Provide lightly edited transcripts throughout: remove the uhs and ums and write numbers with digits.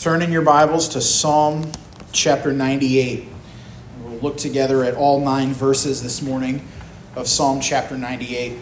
Turn in your Bibles to Psalm chapter 98. We'll look together at all 9 verses this morning of Psalm chapter 98.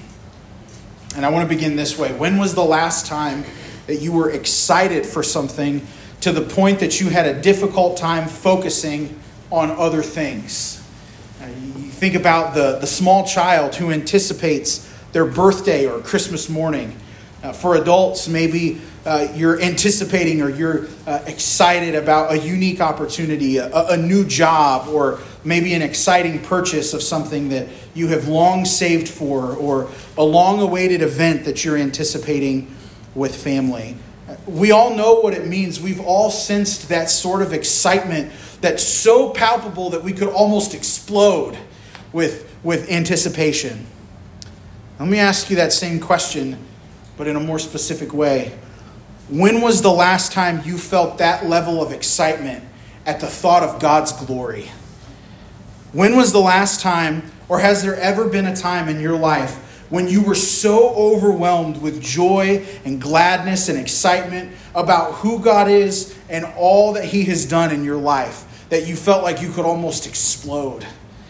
And I want to begin this way. When was the last time that you were excited for something to the point that you had a difficult time focusing on other things? You think about the small child who anticipates their birthday or Christmas morning. For adults, maybe you're anticipating or you're excited about a unique opportunity, a new job, or maybe an exciting purchase of something that you have long saved for, or a long-awaited event that you're anticipating with family. We all know what it means. We've all sensed that sort of excitement that's so palpable that we could almost explode with anticipation. Let me ask you that same question, but in a more specific way. When was the last time you felt that level of excitement at the thought of God's glory? When was the last time, or has there ever been a time in your life when you were so overwhelmed with joy and gladness and excitement about who God is and all that He has done in your life that you felt like you could almost explode?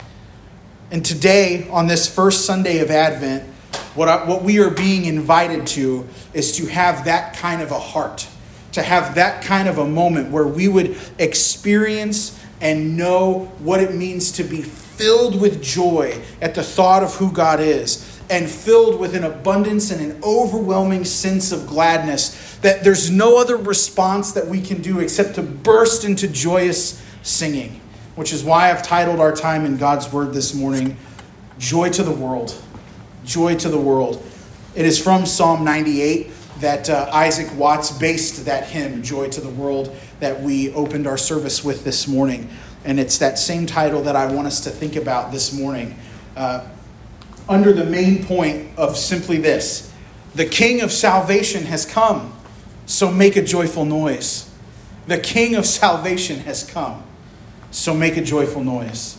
And today, on this first Sunday of Advent, what we are being invited to is to have that kind of a heart, to have that kind of a moment where we would experience and know what it means to be filled with joy at the thought of who God is, and filled with an abundance and an overwhelming sense of gladness that there's no other response that we can do except to burst into joyous singing, which is why I've titled our time in God's Word this morning, Joy to the World. Joy to the World. It is from Psalm 98 that Isaac Watts based that hymn, Joy to the World, that we opened our service with this morning. And it's that same title that I want us to think about this morning. Under the main point of simply this: the King of salvation has come, so make a joyful noise. The King of salvation has come, so make a joyful noise.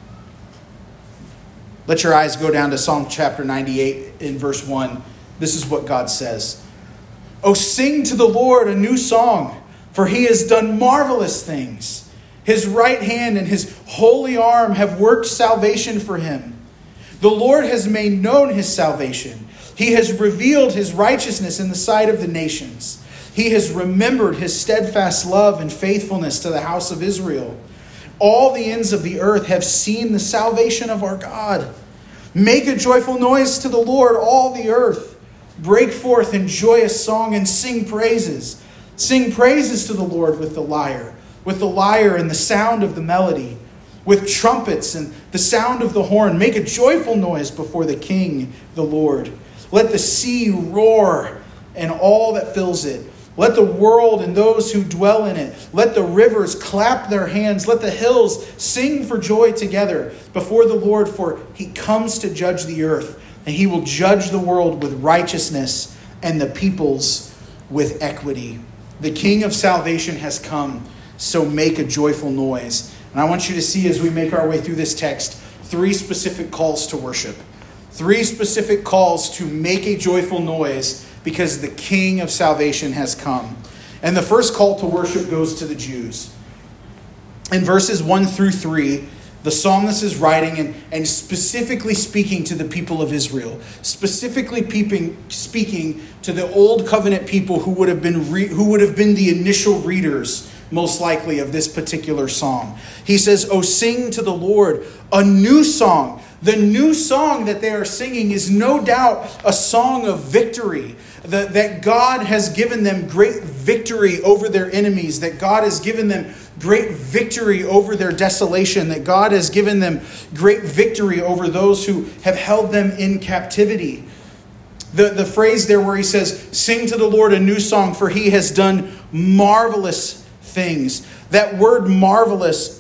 Let your eyes go down to Psalm chapter 98 in verse 1. This is what God says. "Oh, sing to the Lord a new song, for He has done marvelous things. His right hand and His holy arm have worked salvation for Him. The Lord has made known His salvation. He has revealed His righteousness in the sight of the nations. He has remembered His steadfast love and faithfulness to the house of Israel. All the ends of the earth have seen the salvation of our God. Make a joyful noise to the Lord, all the earth. Break forth in joyous song and sing praises. Sing praises to the Lord with the lyre and the sound of the melody, with trumpets and the sound of the horn. Make a joyful noise before the King, the Lord. Let the sea roar and all that fills it. Let the world and those who dwell in it. Let the rivers clap their hands. Let the hills sing for joy together before the Lord, for He comes to judge the earth, and He will judge the world with righteousness and the peoples with equity. The King of salvation has come, so make a joyful noise." And I want you to see, as we make our way through this text, 3 specific calls to worship. 3 specific calls to make a joyful noise because the King of salvation has come. And the first call to worship goes to the Jews. In verses 1 through 3, the psalmist is writing and specifically speaking to the people of Israel, specifically speaking to the old covenant people who would have been the initial readers, most likely, of this particular psalm. He says, "Oh, sing to the Lord a new song." The new song that they are singing is no doubt a song of victory. That God has given them great victory over their enemies. That God has given them great victory over their desolation. That God has given them great victory over those who have held them in captivity. The phrase there where he says, "Sing to the Lord a new song, for He has done marvelous things." That word marvelous,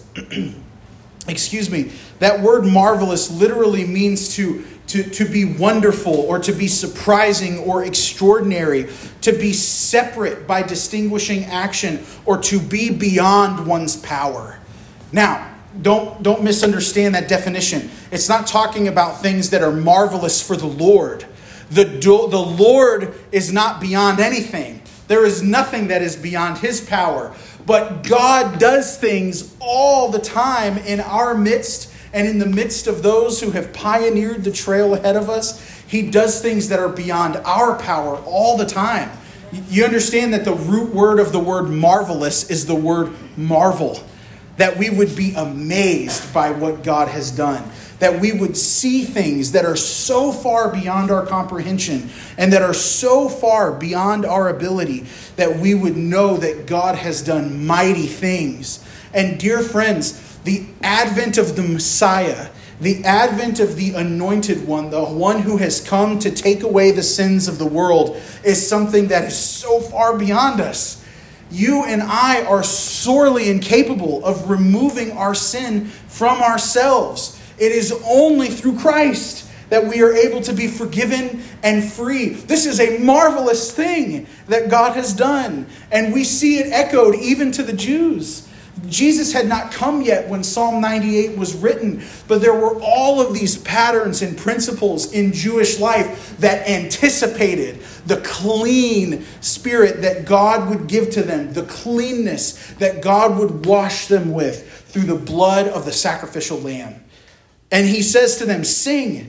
that word marvelous literally means to be wonderful, or to be surprising or extraordinary, to be separate by distinguishing action, or to be beyond one's power. Now, don't misunderstand that definition. It's not talking about things that are marvelous for the Lord. The Lord is not beyond anything. There is nothing that is beyond his power. But God does things all the time in our midst and in the midst of those who have pioneered the trail ahead of us. He does things that are beyond our power all the time. You understand that the root word of the word marvelous is the word marvel. That we would be amazed by what God has done. That we would see things that are so far beyond our comprehension and that are so far beyond our ability that we would know that God has done mighty things. And dear friends, the advent of the Messiah, the advent of the Anointed One, the one who has come to take away the sins of the world, is something that is so far beyond us. You and I are sorely incapable of removing our sin from ourselves. It is only through Christ that we are able to be forgiven and free. This is a marvelous thing that God has done. And we see it echoed even to the Jews. Jesus had not come yet when Psalm 98 was written, but there were all of these patterns and principles in Jewish life that anticipated the clean spirit that God would give to them, the cleanness that God would wash them with through the blood of the sacrificial lamb. And he says to them, sing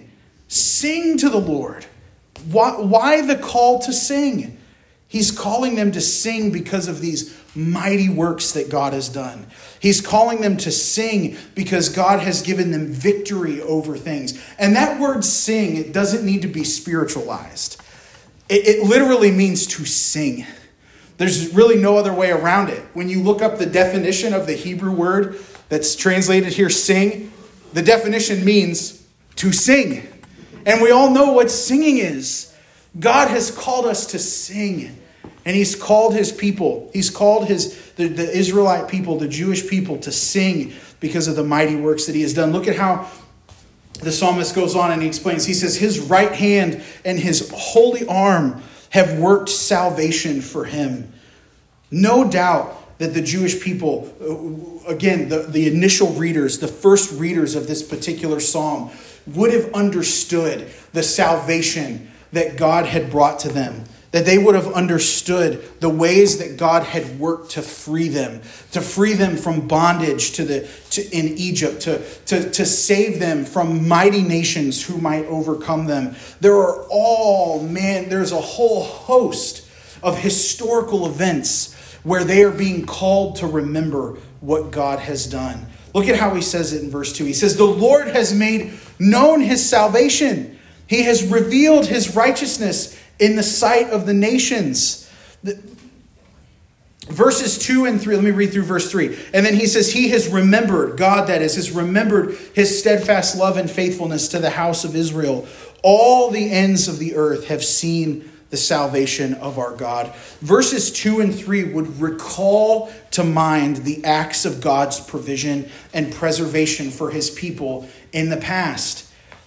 to the Lord. Why the call to sing? He's calling them to sing because of these mighty works that God has done. He's calling them to sing because God has given them victory over things. And that word sing, it doesn't need to be spiritualized. It literally means to sing. There's really no other way around it. When you look up the definition of the Hebrew word that's translated here, sing, the definition means to sing. And we all know what singing is. God has called us to sing. And he's called his people. He's called the Israelite people, the Jewish people, to sing because of the mighty works that he has done. Look at how the psalmist goes on and he explains. He says, his right hand and his holy arm have worked salvation for him. No doubt that the Jewish people, again, the initial readers, the first readers of this particular psalm, would have understood the salvation that God had brought to them. That they would have understood the ways that God had worked to free them from bondage in Egypt, to save them from mighty nations who might overcome them. There's a whole host of historical events where they are being called to remember what God has done. Look at how he says it in verse 2. He says, the Lord has made known his salvation. He has revealed his righteousness in the sight of the nations. Verses 2 and 3, let me read through verse 3. And then he says, he has remembered, God that is, has remembered his steadfast love and faithfulness to the house of Israel. All the ends of the earth have seen the salvation of our God. Verses 2 and 3 would recall to mind the acts of God's provision and preservation for his people in the past.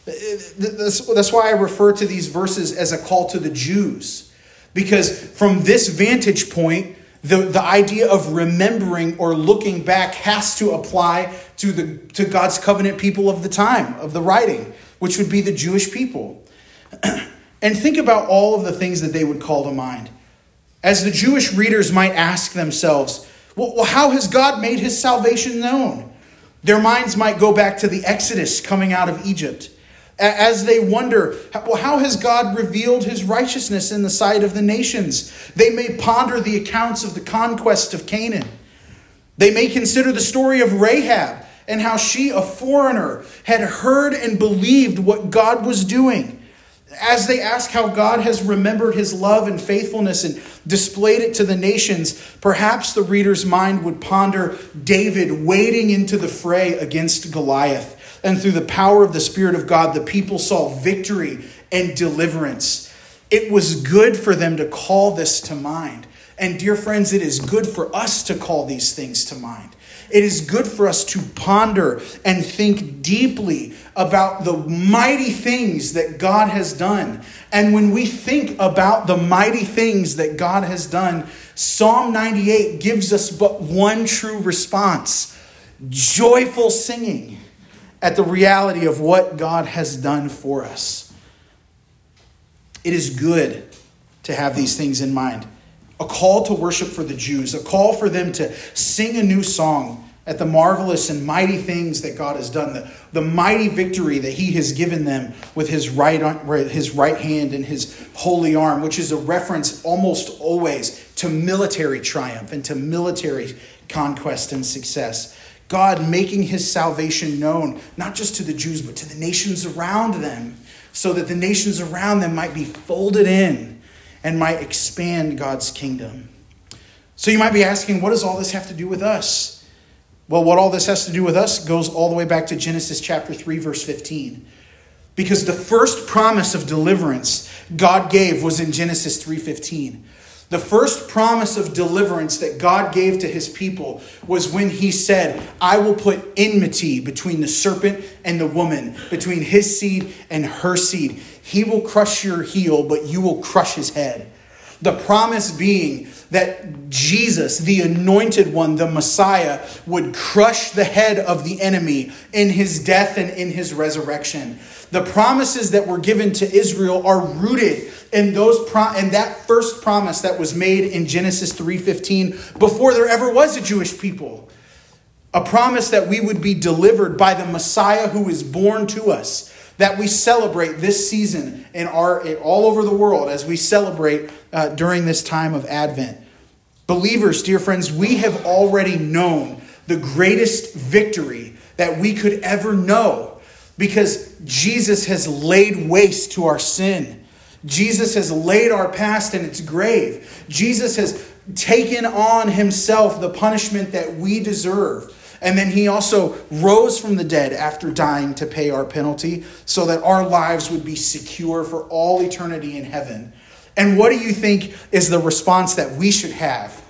That's why I refer to these verses as a call to the Jews. Because from this vantage point, the idea of remembering or looking back has to apply to God's covenant people of the time, of the writing, which would be the Jewish people. And think about all of the things that they would call to mind. As the Jewish readers might ask themselves, well, how has God made his salvation known? Their minds might go back to the Exodus coming out of Egypt. As they wonder, well, how has God revealed his righteousness in the sight of the nations? They may ponder the accounts of the conquest of Canaan. They may consider the story of Rahab and how she, a foreigner, had heard and believed what God was doing. As they ask how God has remembered his love and faithfulness and displayed it to the nations, perhaps the reader's mind would ponder David wading into the fray against Goliath. And through the power of the Spirit of God, the people saw victory and deliverance. It was good for them to call this to mind. And dear friends, it is good for us to call these things to mind. It is good for us to ponder and think deeply about the mighty things that God has done. And when we think about the mighty things that God has done, Psalm 98 gives us but one true response: joyful singing at the reality of what God has done for us. It is good to have these things in mind. a call to worship for the Jews, a call for them to sing a new song at the marvelous and mighty things that God has done, the mighty victory that he has given them with his right hand and his holy arm, which is a reference almost always to military triumph and to military conquest and success. God making his salvation known, not just to the Jews, but to the nations around them, so that the nations around them might be folded in and might expand God's kingdom. So you might be asking, what does all this have to do with us? Well, what all this has to do with us goes all the way back to Genesis chapter 3, verse 15. Because the first promise of deliverance God gave was in Genesis 3:15. The first promise of deliverance that God gave to his people was when he said, I will put enmity between the serpent and the woman, between his seed and her seed. He will crush your heel, but you will crush his head. The promise being that Jesus, the anointed one, the Messiah, would crush the head of the enemy in his death and in his resurrection. The promises that were given to Israel are rooted in that first promise that was made in Genesis 3:15 before there ever was a Jewish people. A promise that we would be delivered by the Messiah who is born to us, that we celebrate this season all over the world as we celebrate during this time of Advent. Believers, dear friends, we have already known the greatest victory that we could ever know, because Jesus has laid waste to our sin. Jesus has laid our past in its grave. Jesus has taken on himself the punishment that we deserve. And then he also rose from the dead after dying to pay our penalty so that our lives would be secure for all eternity in heaven. And what do you think is the response that we should have?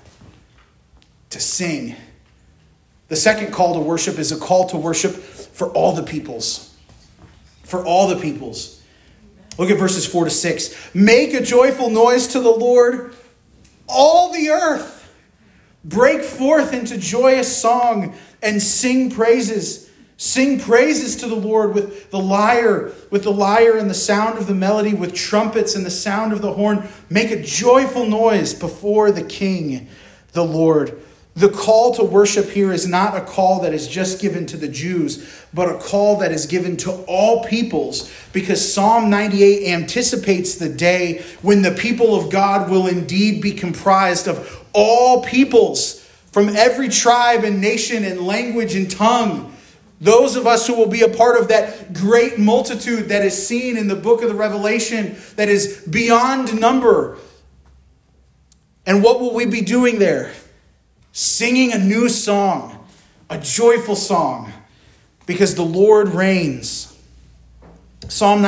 To sing. The second call to worship is a call to worship for all the peoples. For all the peoples. Look at verses 4-6. Make a joyful noise to the Lord, all the earth. Break forth into joyous song and sing praises. Sing praises to the Lord with the lyre and the sound of the melody, with trumpets and the sound of the horn. Make a joyful noise before the King, the Lord. The call to worship here is not a call that is just given to the Jews, but a call that is given to all peoples, because Psalm 98 anticipates the day when the people of God will indeed be comprised of all peoples from every tribe and nation and language and tongue. Those of us who will be a part of that great multitude that is seen in the book of the Revelation, that is beyond number. And what will we be doing there? Singing a new song, a joyful song, because the Lord reigns. Psalm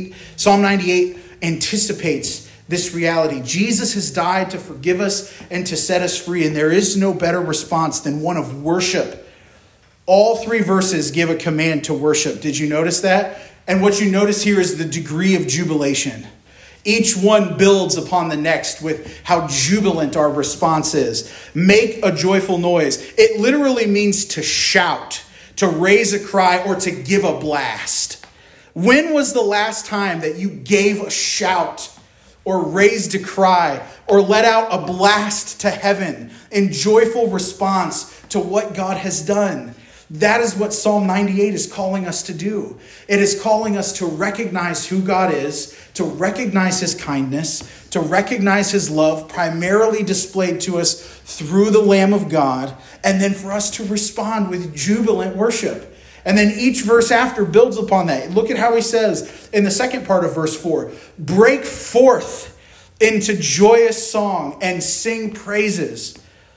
98 anticipates this reality. Jesus has died to forgive us and to set us free, and there is no better response than one of worship. All three verses give a command to worship. Did you notice that? And what you notice here is the degree of jubilation. Each one builds upon the next with how jubilant our response is. Make a joyful noise. It literally means to shout, to raise a cry, or to give a blast. When was the last time that you gave a shout or raised a cry or let out a blast to heaven in joyful response to what God has done? That is what Psalm 98 is calling us to do. It is calling us to recognize who God is, to recognize his kindness, to recognize his love primarily displayed to us through the Lamb of God, and then for us to respond with jubilant worship. And then each verse after builds upon that. Look at how he says in the second part of verse 4, break forth into joyous song and sing praises.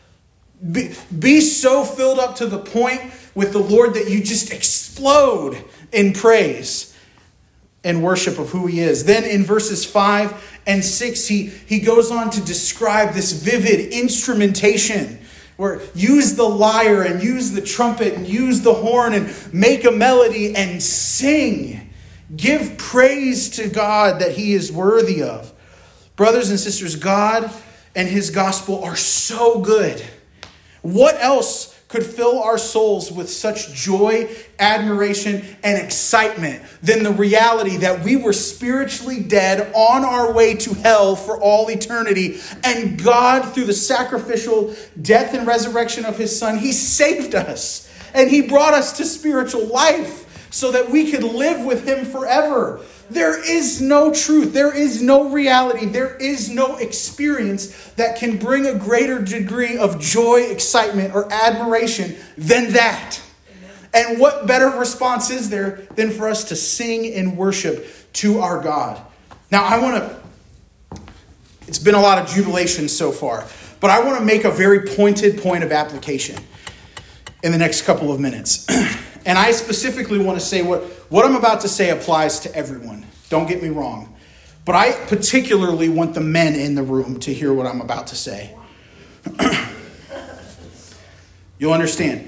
Be so filled up to the point with the Lord that you just explode in praise and worship of who he is. Then in verses 5 and 6, he goes on to describe this vivid instrumentation where use the lyre and use the trumpet and use the horn and make a melody and sing. Give praise to God that he is worthy of. Brothers and sisters, God and his gospel are so good. What else could fill our souls with such joy, admiration, and excitement than the reality that we were spiritually dead on our way to hell for all eternity. And God, through the sacrificial death and resurrection of his Son, he saved us. And he brought us to spiritual life so that we could live with him forever. There is no truth, there is no reality, there is no experience that can bring a greater degree of joy, excitement, or admiration than that. And what better response is there than for us to sing and worship to our God? Now, it's been a lot of jubilation so far, but I want to make a very pointed point of application in the next couple of minutes. And I specifically want to say what I'm about to say applies to everyone. Don't get me wrong. But I particularly want the men in the room to hear what I'm about to say. You'll understand.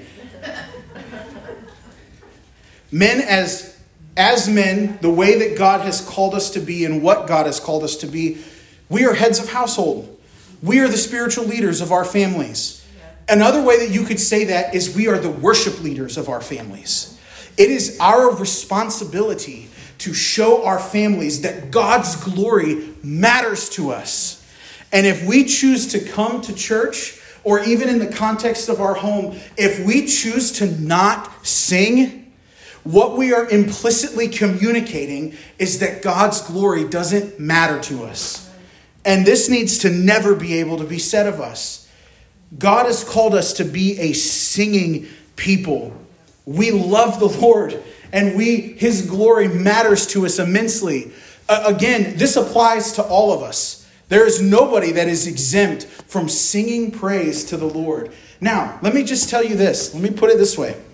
Men, as men, the way that God has called us to be and what God has called us to be, we are heads of household. We are the spiritual leaders of our families. Another way that you could say that is we are the worship leaders of our families. It is our responsibility to show our families that God's glory matters to us. And if we choose to come to church, or even in the context of our home, if we choose to not sing, what we are implicitly communicating is that God's glory doesn't matter to us. And this needs to never be able to be said of us. God has called us to be a singing people. We love the Lord, and his glory matters to us immensely. Again, this applies to all of us. There is nobody that is exempt from singing praise to the Lord. Now, let me just tell you this. Let me put it this way.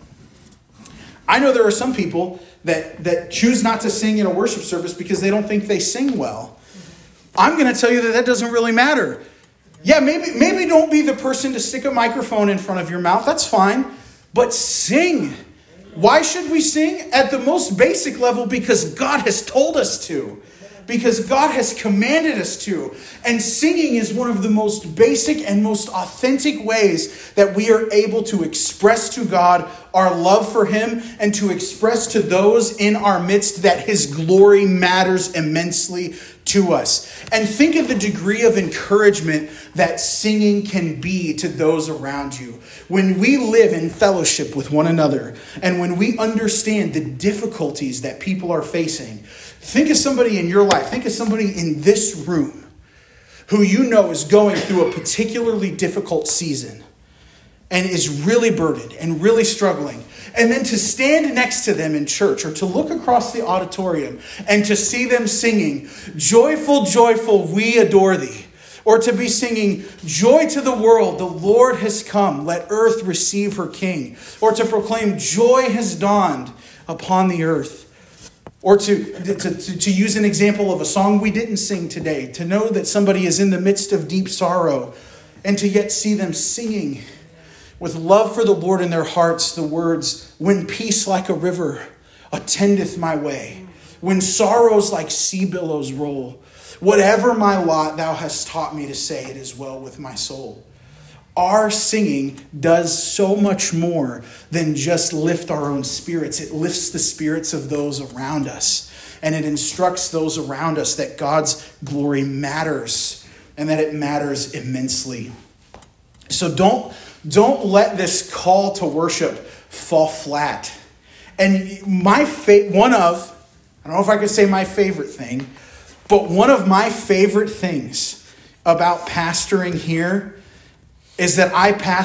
I know there are some people that choose not to sing in a worship service because they don't think they sing well. I'm going to tell you that doesn't really matter. Yeah, maybe don't be the person to stick a microphone in front of your mouth. That's fine. But sing. Why should we sing? At the most basic level, because God has told us to. Because God has commanded us to. And singing is one of the most basic and most authentic ways that we are able to express to God our love for him and to express to those in our midst that his glory matters immensely to us. And think of the degree of encouragement that singing can be to those around you. When we live in fellowship with one another and when we understand the difficulties that people are facing, think of somebody in your life, think of somebody in this room who you know is going through a particularly difficult season and is really burdened and really struggling. And then to stand next to them in church or to look across the auditorium and to see them singing, "Joyful, joyful, we adore thee." Or to be singing, "Joy to the world, the Lord has come, let earth receive her King." Or to proclaim, "Joy has dawned upon the earth." Or to use an example of a song we didn't sing today, to know that somebody is in the midst of deep sorrow and to yet see them singing with love for the Lord in their hearts the words, "When peace like a river attendeth my way, when sorrows like sea billows roll, whatever my lot thou hast taught me to say, it is well with my soul." Our singing does so much more than just lift our own spirits. It lifts the spirits of those around us. And it instructs those around us that God's glory matters and that it matters immensely. So don't let this call to worship fall flat. And I don't know if I could say my favorite thing, but one of my favorite things about pastoring here is that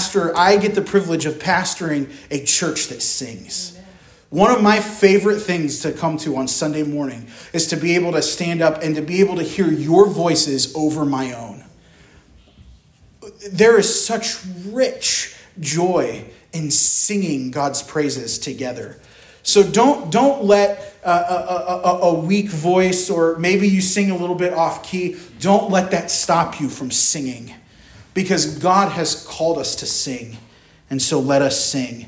I get the privilege of pastoring a church that sings. One of my favorite things to come to on Sunday morning is to be able to stand up and to be able to hear your voices over my own. There is such rich joy in singing God's praises together. So don't let a weak voice, or maybe you sing a little bit off key, don't let that stop you from singing. Because God has called us to sing. And so let us sing.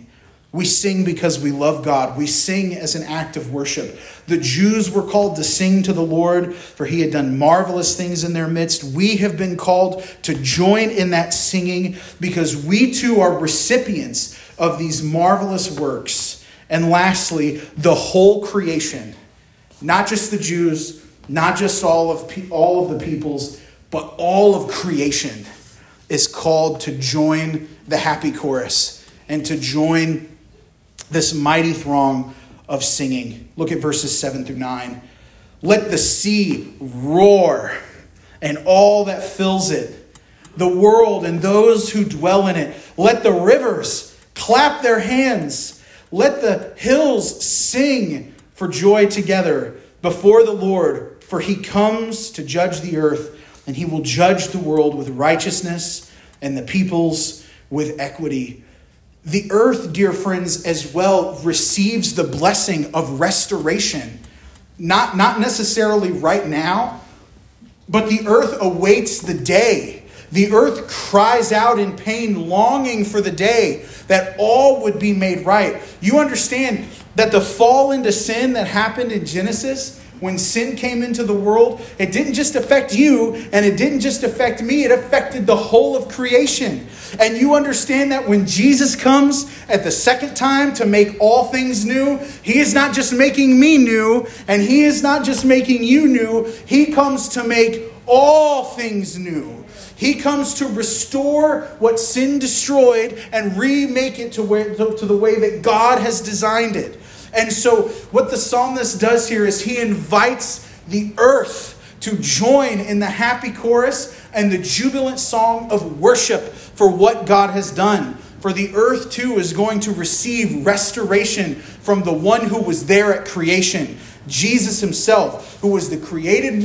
We sing because we love God. We sing as an act of worship. The Jews were called to sing to the Lord, for he had done marvelous things in their midst. We have been called to join in that singing because we too are recipients of these marvelous works. And lastly, the whole creation, not just the Jews, not just all of the peoples, but all of creation is called to join the happy chorus and to join this mighty throng of singing. Look at verses 7 through 9. Let the sea roar and all that fills it, the world and those who dwell in it. Let the rivers clap their hands. Let the hills sing for joy together before the Lord, for he comes to judge the earth, and he will judge the world with righteousness and the peoples with equity. The earth, dear friends, as well receives the blessing of restoration. Not necessarily right now, but the earth awaits the day. The earth cries out in pain, longing for the day that all would be made right. You understand that the fall into sin that happened in Genesis, when sin came into the world, it didn't just affect you and it didn't just affect me, it affected the whole of creation. And you understand that when Jesus comes at the second time to make all things new, he is not just making me new and he is not just making you new, he comes to make all things new. He comes to restore what sin destroyed and remake it to the way that God has designed it. And so what the psalmist does here is he invites the earth to join in the happy chorus and the jubilant song of worship for what God has done. For the earth too is going to receive restoration from the one who was there at creation, Jesus himself, who was the creative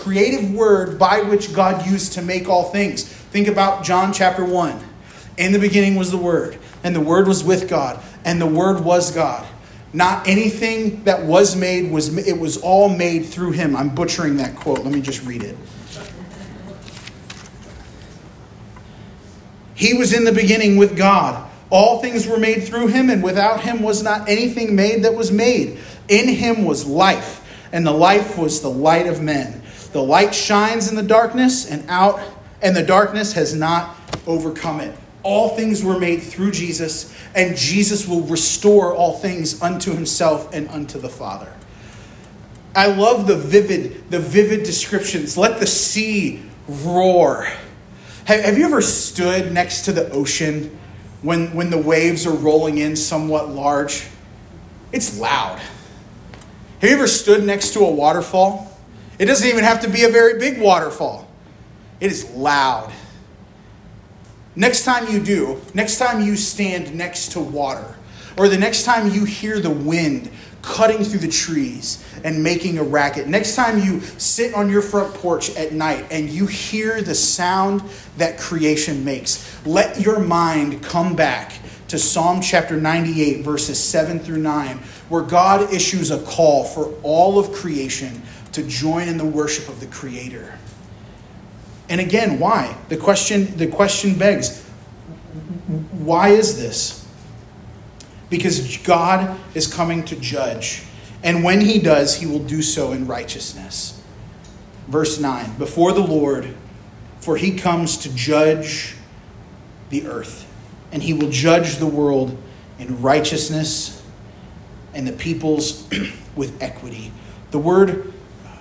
word by which God used to make all things. Think about John chapter 1. In the beginning was the Word, and the Word was with God, and the Word was God. Not anything that was made it was all made through him. I'm butchering that quote. Let me just read it. He was in the beginning with God. All things were made through him, and without him was not anything made that was made. In him was life, and the life was the light of men. The light shines in the darkness, and the darkness has not overcome it. All things were made through Jesus, and Jesus will restore all things unto himself and unto the Father. I love the vivid descriptions. Let the sea roar. Have you ever stood next to the ocean when the waves are rolling in somewhat large? It's loud. Have you ever stood next to a waterfall? It doesn't even have to be a very big waterfall. It is loud. Next time you stand next to water, or the next time you hear the wind cutting through the trees and making a racket, next time you sit on your front porch at night and you hear the sound that creation makes, let your mind come back to Psalm chapter 98, verses 7 through 9, where God issues a call for all of creation to join in the worship of the Creator. And again, why? The question begs, why is this? Because God is coming to judge. And when he does, he will do so in righteousness. Verse 9, before the Lord, for he comes to judge the earth. And he will judge the world in righteousness and the peoples with equity. The word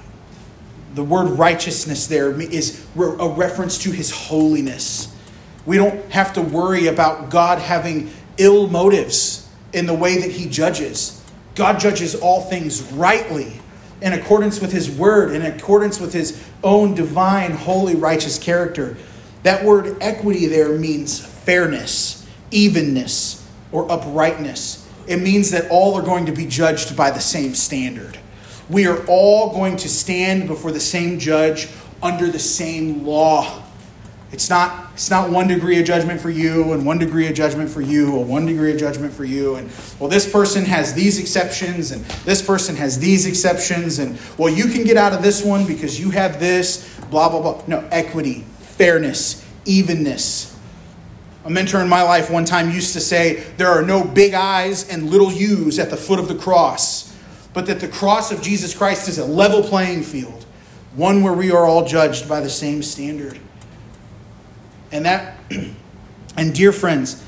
righteousness there is a reference to his holiness. We don't have to worry about God having ill motives in the way that he judges. God judges all things rightly in accordance with his word, in accordance with his own divine, holy, righteous character. That word equity there means fairness, evenness, or uprightness. It means that all are going to be judged by the same standard. We are all going to stand before the same judge under the same law. It's not 1 degree of judgment for you and 1 degree of judgment for you or 1 degree of judgment for you. And, well, this person has these exceptions and this person has these exceptions. And, well, you can get out of this one because you have this, blah, blah, blah. No, equity, fairness, evenness. A mentor in my life one time used to say, there are no big I's and little U's at the foot of the cross, but that the cross of Jesus Christ is a level playing field, one where we are all judged by the same standard. And dear friends,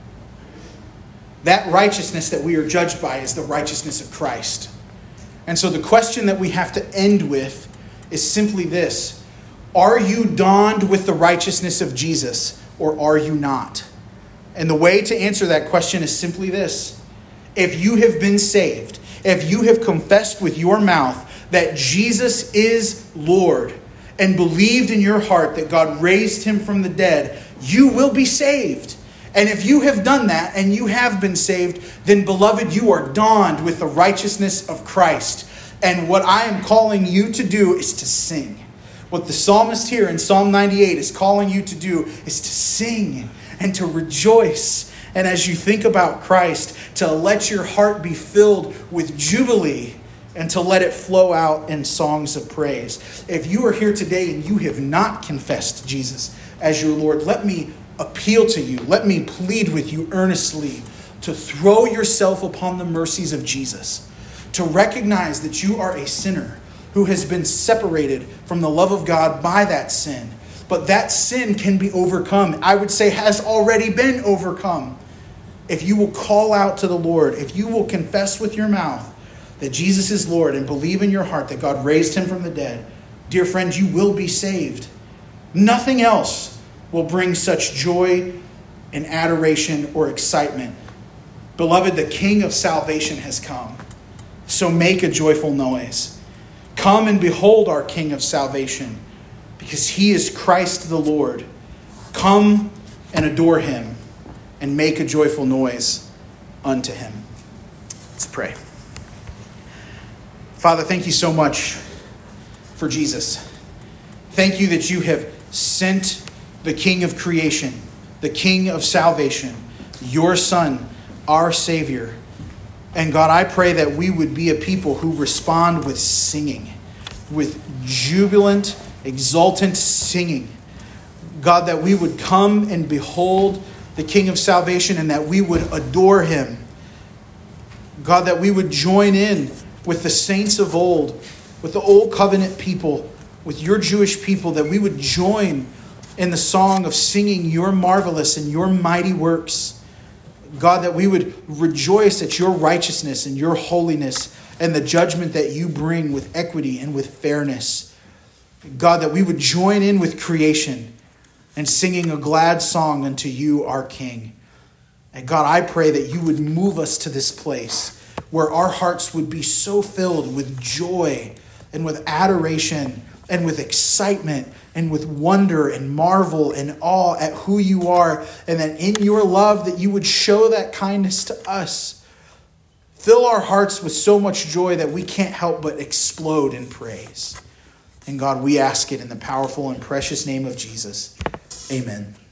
that righteousness that we are judged by is the righteousness of Christ. And so the question that we have to end with is simply this: are you donned with the righteousness of Jesus, or are you not? And the way to answer that question is simply this: if you have been saved, if you have confessed with your mouth that Jesus is Lord and believed in your heart that God raised him from the dead, you will be saved. And if you have done that and you have been saved, then beloved, you are donned with the righteousness of Christ. And what I am calling you to do is to sing. What the psalmist here in Psalm 98 is calling you to do is to sing and to rejoice. And as you think about Christ, to let your heart be filled with jubilee and to let it flow out in songs of praise. If you are here today and you have not confessed Jesus as your Lord, let me appeal to you. Let me plead with you earnestly to throw yourself upon the mercies of Jesus, to recognize that you are a sinner who has been separated from the love of God by that sin. But that sin can be overcome. I would say has already been overcome. If you will call out to the Lord, if you will confess with your mouth that Jesus is Lord and believe in your heart that God raised him from the dead, dear friends, you will be saved. Nothing else will bring such joy and adoration or excitement. Beloved, the King of salvation has come. So make a joyful noise. Come and behold our King of salvation, because he is Christ the Lord. Come and adore him and make a joyful noise unto him. Let's pray. Father, thank you so much for Jesus. Thank you that you have sent the King of creation, the King of salvation, your Son, our Savior. And God, I pray that we would be a people who respond with singing, with jubilant, exultant singing. God, that we would come and behold the King of salvation and that we would adore him. God, that we would join in with the saints of old, with the old covenant people, with your Jewish people, that we would join in the song of singing your marvelous and your mighty works. God, that we would rejoice at your righteousness and your holiness and the judgment that you bring with equity and with fairness. God, that we would join in with creation and singing a glad song unto you, our King. And God, I pray that you would move us to this place where our hearts would be so filled with joy and with adoration and with excitement and with wonder and marvel and awe at who you are, and that in your love that you would show that kindness to us. Fill our hearts with so much joy that we can't help but explode in praise. And God, we ask it in the powerful and precious name of Jesus. Amen.